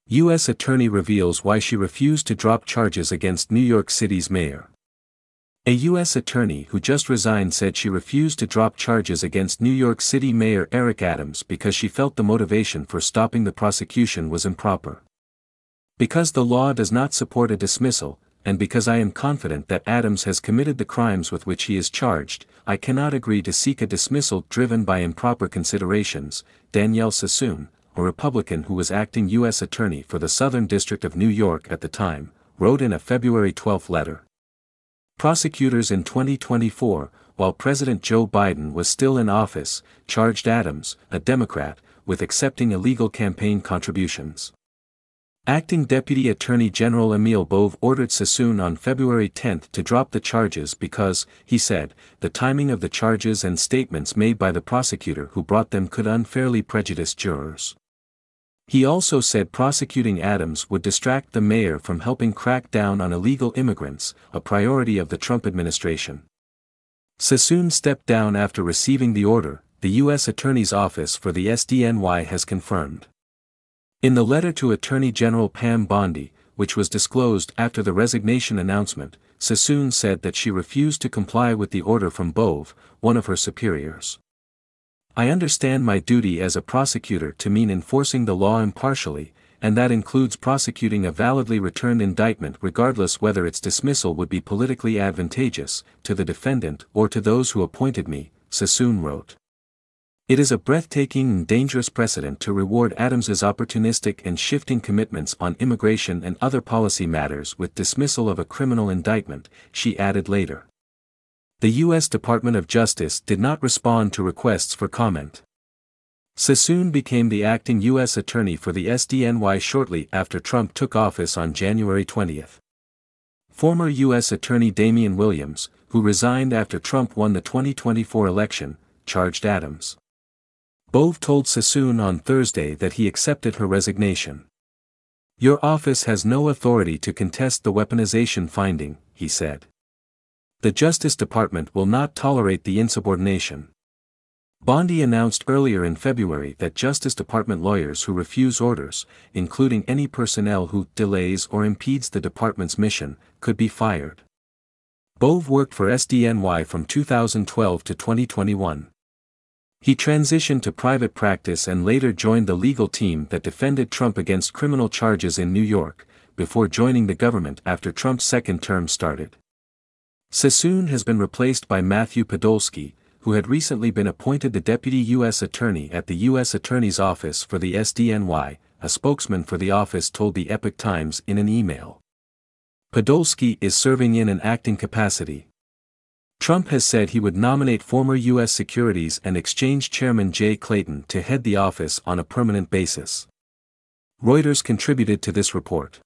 U.S. Attorney reveals why she refused to drop charges against New York City's mayor. A U.S. attorney who just resigned said she refused to drop charges against New York City Mayor Eric Adams because she felt the motivation for stopping the prosecution was improper. Because the law does not support a dismissal, and because I am confident that Adams has committed the crimes with which he is charged, I cannot agree to seek a dismissal driven by improper considerations, Danielle Sassoon, a Republican who was acting U.S. Attorney for the Southern District of New York at the time, wrote in a February 12 letter. Prosecutors in 2024, while President Joe Biden was still in office, charged Adams, a Democrat, with accepting illegal campaign contributions. Acting Deputy Attorney General Emil Bove ordered Sassoon on February 10 to drop the charges because, he said, the timing of the charges and statements made by the prosecutor who brought them could unfairly prejudice jurors. He also said prosecuting Adams would distract the mayor from helping crack down on illegal immigrants, a priority of the Trump administration. Sassoon stepped down after receiving the order, the U.S. Attorney's Office for the SDNY has confirmed. In the letter to Attorney General Pam Bondi, which was disclosed after the resignation announcement, Sassoon said that she refused to comply with the order from Bove, one of her superiors. I understand my duty as a prosecutor to mean enforcing the law impartially, and that includes prosecuting a validly returned indictment regardless whether its dismissal would be politically advantageous to the defendant or to those who appointed me, Sassoon wrote. It is a breathtaking and dangerous precedent to reward Adams's opportunistic and shifting commitments on immigration and other policy matters with dismissal of a criminal indictment, she added later. The U.S. Department of Justice did not respond to requests for comment. Sassoon became the acting U.S. Attorney for the SDNY shortly after Trump took office on January 20. Former U.S. Attorney Damian Williams, who resigned after Trump won the 2024 election, charged Adams. Bove told Sassoon on Thursday that he accepted her resignation. Your office has no authority to contest the weaponization finding, he said. The Justice Department will not tolerate the insubordination. Bondi announced earlier in February that Justice Department lawyers who refuse orders, including any personnel who delays or impedes the department's mission, could be fired. Bove worked for SDNY from 2012 to 2021. He transitioned to private practice and later joined the legal team that defended Trump against criminal charges in New York, before joining the government after Trump's second term started. Sassoon has been replaced by Matthew Podolsky, who had recently been appointed the Deputy U.S. Attorney at the U.S. Attorney's Office for the SDNY, a spokesman for the office told the Epoch Times in an email. Podolsky is serving in an acting capacity. Trump has said he would nominate former U.S. Securities and Exchange Chairman Jay Clayton to head the office on a permanent basis. Reuters contributed to this report.